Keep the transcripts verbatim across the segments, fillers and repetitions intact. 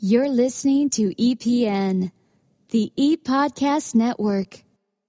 You're listening to E P N, the ePodcast Network.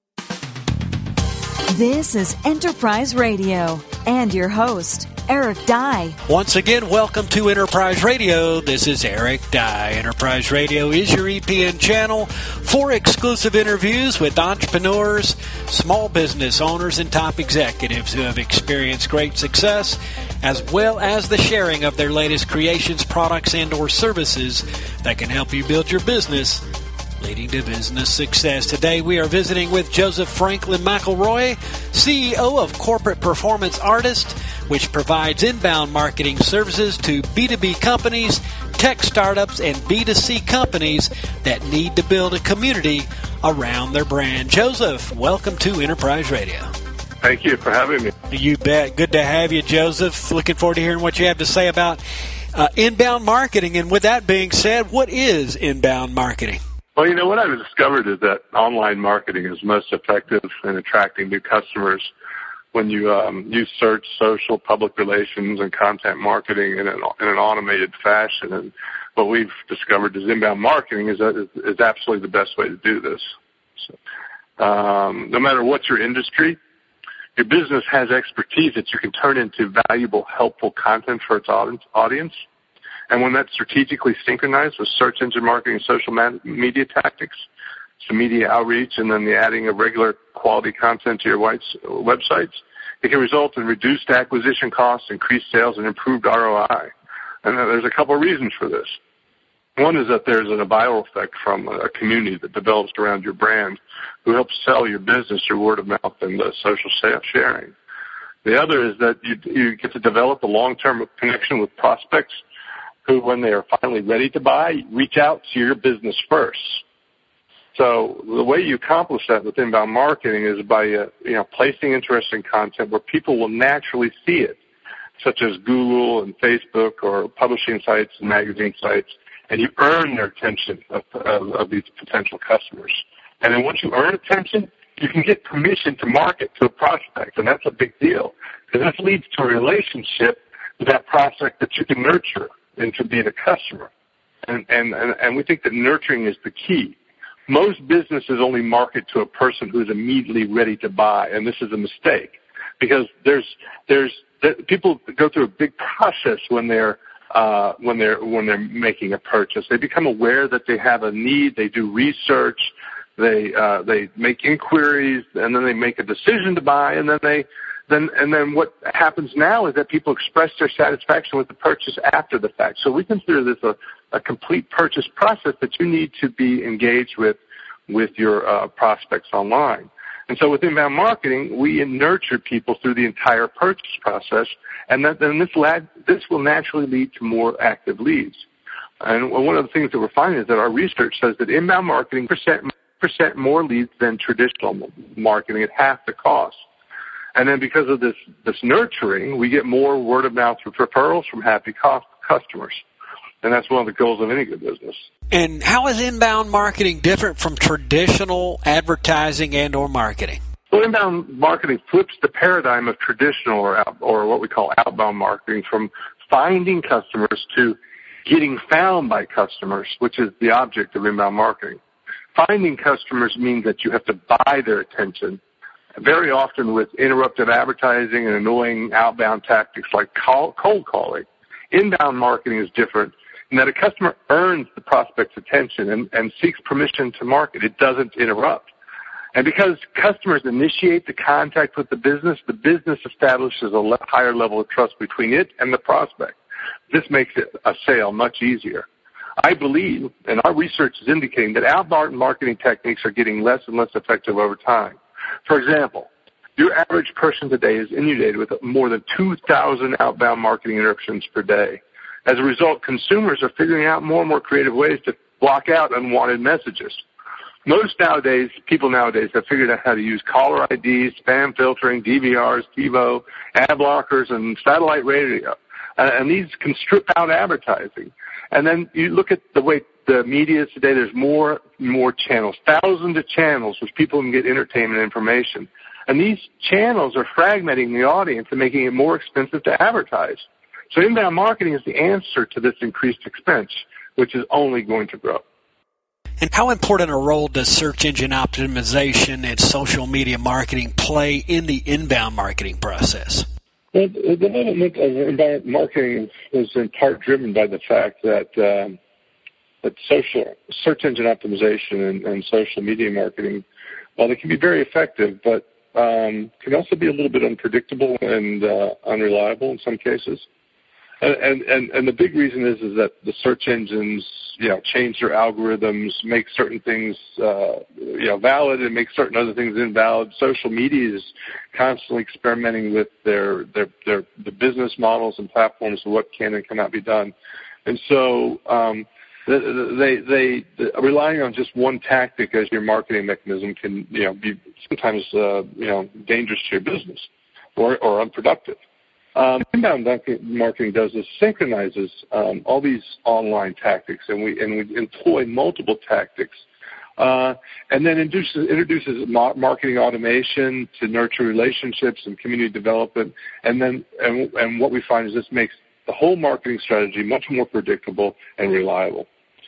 This is Enterprise Radio and your host, Eric Dye. Once again, welcome to Enterprise Radio. This is Eric Dye. Enterprise Radio is your E P N channel for exclusive interviews with entrepreneurs, small business owners, and top executives who have experienced great success, as well as the sharing of their latest creations, products, and or services that can help you build your business, leading to business success. Today we are visiting with Joseph Franklin McElroy, C E O of Corporate Performance Artist, which provides inbound marketing services to B two B companies, tech startups, and B two C companies that need to build a community around their brand. Joseph, welcome to Enterprise Radio. Thank you for having me. You bet. Good to have you, Joseph. Looking forward to hearing what you have to say about uh, inbound marketing. And with that being said, what is inbound marketing? Well, you know, what I've discovered is that online marketing is most effective in attracting new customers when you um, use search, social, public relations, and content marketing in an, in an automated fashion. And what we've discovered is inbound marketing is, is, is absolutely the best way to do this. So, um, no matter what your industry, your business has expertise that you can turn into valuable, helpful content for its audience. And when that's strategically synchronized with search engine marketing and social media tactics, some media outreach, and then the adding of regular quality content to your websites, it can result in reduced acquisition costs, increased sales, and improved R O I. And there's a couple of reasons for this. One is that there's a viral effect from a community that develops around your brand who helps sell your business through word of mouth and uh, social sharing. The other is that you, you get to develop a long-term connection with prospects who, when they are finally ready to buy, reach out to your business first. So the way you accomplish that with inbound marketing is by uh, you know placing interesting content where people will naturally see it, such as Google and Facebook or publishing sites and magazine sites, and you earn their attention of, of, of these potential customers. And then once you earn attention, you can get permission to market to a prospect, and that's a big deal, because this leads to a relationship with that prospect that you can nurture into being a customer. And, and, and, and we think that nurturing is the key. Most businesses only market to a person who is immediately ready to buy, and this is a mistake, because there's, there's, people go through a big process when they're Uh, when they're when they're making a purchase. They become aware that they have a need. They do research. They uh, they make inquiries, and then they make a decision to buy. And then they then and then what happens now is that people express their satisfaction with the purchase after the fact. So we consider this a, a complete purchase process that you need to be engaged with with your uh, prospects online. And so with inbound marketing, we nurture people through the entire purchase process, and that, then this, lad, this will naturally lead to more active leads. And one of the things that we're finding is that our research says that inbound marketing percent percent more leads than traditional marketing at half the cost. And then because of this, this nurturing, we get more word of mouth referrals from happy customers. And that's one of the goals of any good business. And how is inbound marketing different from traditional advertising and or marketing? Well, inbound marketing flips the paradigm of traditional or, out, or what we call outbound marketing from finding customers to getting found by customers, which is the object of inbound marketing. Finding customers means that you have to buy their attention, very often with interruptive advertising and annoying outbound tactics like call, cold calling. Inbound marketing is different in that a customer earns the prospect's attention and, and seeks permission to market. It doesn't interrupt. And because customers initiate the contact with the business, the business establishes a le- higher level of trust between it and the prospect. This makes it a sale much easier. I believe, and our research is indicating, that outbound marketing techniques are getting less and less effective over time. For example, your average person today is inundated with more than two thousand outbound marketing interruptions per day. As a result, consumers are figuring out more and more creative ways to block out unwanted messages. Most nowadays, people nowadays have figured out how to use caller I Ds, spam filtering, D V Rs, TiVo, ad blockers, and satellite radio. Uh, and these can strip out advertising. And then you look at the way the media is today, there's more and more channels, thousands of channels which people can get entertainment and information. And these channels are fragmenting the audience and making it more expensive to advertise. So inbound marketing is the answer to this increased expense. which is only going to grow. And how important a role does search engine optimization and social media marketing play in the inbound marketing process? Well, the development of inbound marketing was in part driven by the fact that um, that social search engine optimization and, and social media marketing, while they can be very effective, but um, can also be a little bit unpredictable and uh, unreliable in some cases. And, and and the big reason is is that the search engines, you know, change their algorithms, make certain things, uh, you know, valid, and make certain other things invalid. Social media is constantly experimenting with their their their the business models and platforms of what can and cannot be done, and so um, they they, they relying on just one tactic as your marketing mechanism can, you know, be sometimes uh, you know dangerous to your business or or unproductive. Um, inbound marketing does is synchronizes um, all these online tactics, and we and we employ multiple tactics, uh, and then introduces, introduces marketing automation to nurture relationships and community development, and then and, and what we find is this makes the whole marketing strategy much more predictable and reliable.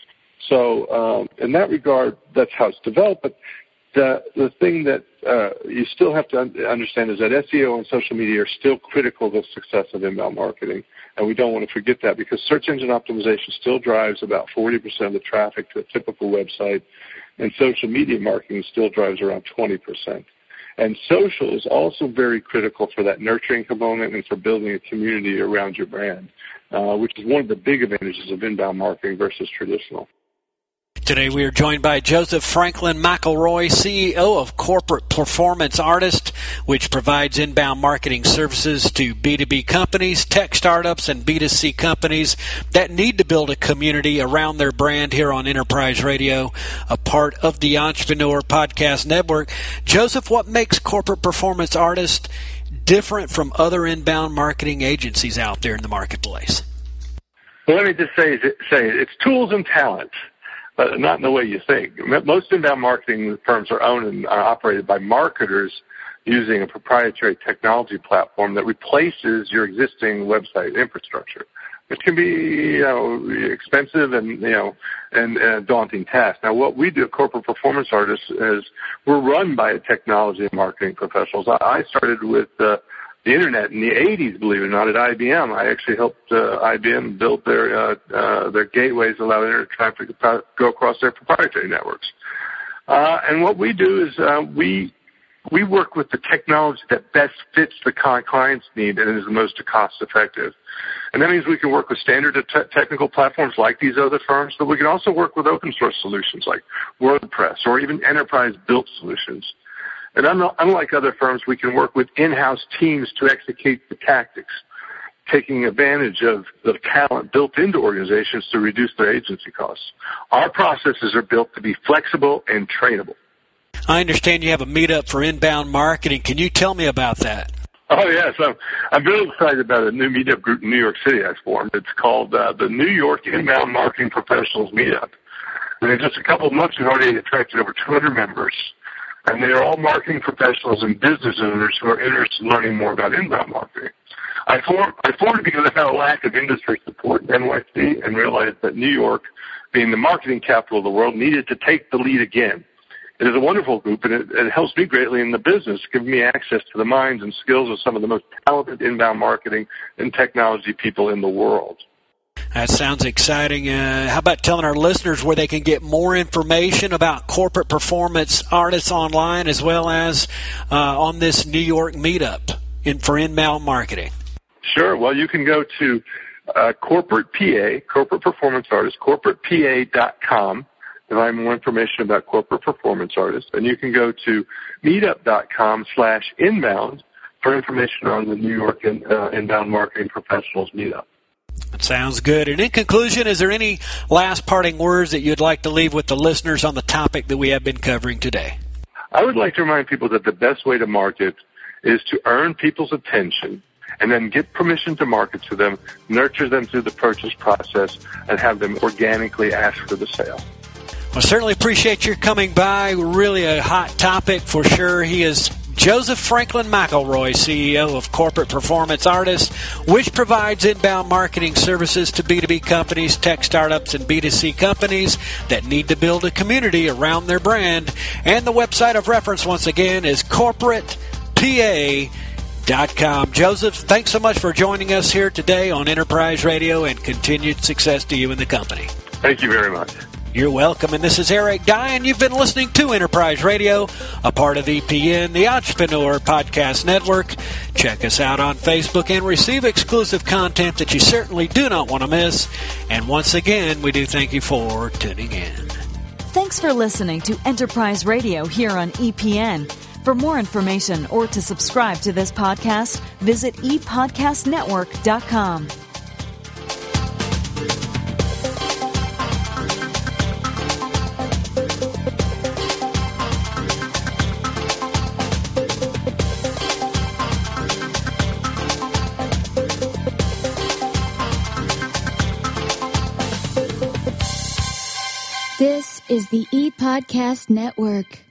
So um, in that regard, that's how it's developed. But The the thing that uh, you still have to un- understand is that S E O and social media are still critical to the success of inbound marketing, and we don't want to forget that because search engine optimization still drives about forty percent of the traffic to a typical website, and social media marketing still drives around twenty percent. And social is also very critical for that nurturing component and for building a community around your brand, uh, which is one of the big advantages of inbound marketing versus traditional. Today we are joined by Joseph Franklin McElroy, C E O of Corporate Performance Artist, which provides inbound marketing services to B two B companies, tech startups, and B two C companies that need to build a community around their brand here on Enterprise Radio, a part of the Entrepreneur Podcast Network. Joseph, what makes Corporate Performance Artist different from other inbound marketing agencies out there in the marketplace? Well, let me just say, say it's tools and talent. But not in the way you think. Most inbound marketing firms are owned and are operated by marketers using a proprietary technology platform that replaces your existing website infrastructure, which can be, you know, expensive and, you know, and, and a daunting task. Now, what we do at Corporate Performance Artists is we're run by technology and marketing professionals. I started with uh, the internet in the eighties, believe it or not, at I B M. I actually helped uh, I B M build their uh, uh, their gateways to allow internet traffic to go across their proprietary networks. Uh, and what we do is uh, we we work with the technology that best fits the client's need and is the most cost-effective. And that means we can work with standard te- technical platforms like these other firms, but we can also work with open-source solutions like WordPress or even enterprise-built solutions. And unlike other firms, we can work with in-house teams to execute the tactics, taking advantage of the talent built into organizations to reduce their agency costs. Our processes are built to be flexible and trainable. I understand you have a meetup for inbound marketing. Can you tell me about that? Oh, yes. I'm, I'm very excited about a new meetup group in New York City I formed. It's called uh, the New York Inbound Marketing Professionals Meetup. And in just a couple of months, we've already attracted over two hundred members. And they are all marketing professionals and business owners who are interested in learning more about inbound marketing. I formed, I formed it because I found a lack of industry support in N Y C and realized that New York, being the marketing capital of the world, needed to take the lead again. It is a wonderful group, and it, it helps me greatly in the business, giving me access to the minds and skills of some of the most talented inbound marketing and technology people in the world. That sounds exciting. Uh, how about telling our listeners where they can get more information about Corporate Performance Artists online as well as uh, on this New York meetup in, for inbound marketing? Sure. Well, you can go to uh, Corporate P A, Corporate Performance Artists, corporate p a dot com to find more information about Corporate Performance Artists. And you can go to meetup dot com slash inbound for information on the New York in, uh, Inbound Marketing Professionals meetup. That sounds good. And in conclusion, is there any last parting words that you'd like to leave with the listeners on the topic that we have been covering today? I would like to remind people that the best way to market is to earn people's attention and then get permission to market to them, nurture them through the purchase process, and have them organically ask for the sale. Well, certainly appreciate your coming by. Really a hot topic for sure. He is Joseph Franklin McElroy, C E O of Corporate Performance Artists, which provides inbound marketing services to B two B companies, tech startups, and B two C companies that need to build a community around their brand. And the website of reference, once again, is corporate p a dot com. Joseph, thanks so much for joining us here today on Enterprise Radio, and continued success to you and the company. Thank you very much. You're welcome, and this is Eric Dye, and you've been listening to Enterprise Radio, a part of E P N, the Entrepreneur Podcast Network. Check us out on Facebook and receive exclusive content that you certainly do not want to miss. And once again, we do thank you for tuning in. Thanks for listening to Enterprise Radio here on E P N. For more information or to subscribe to this podcast, visit e podcast network dot com. This is the ePodcast Network.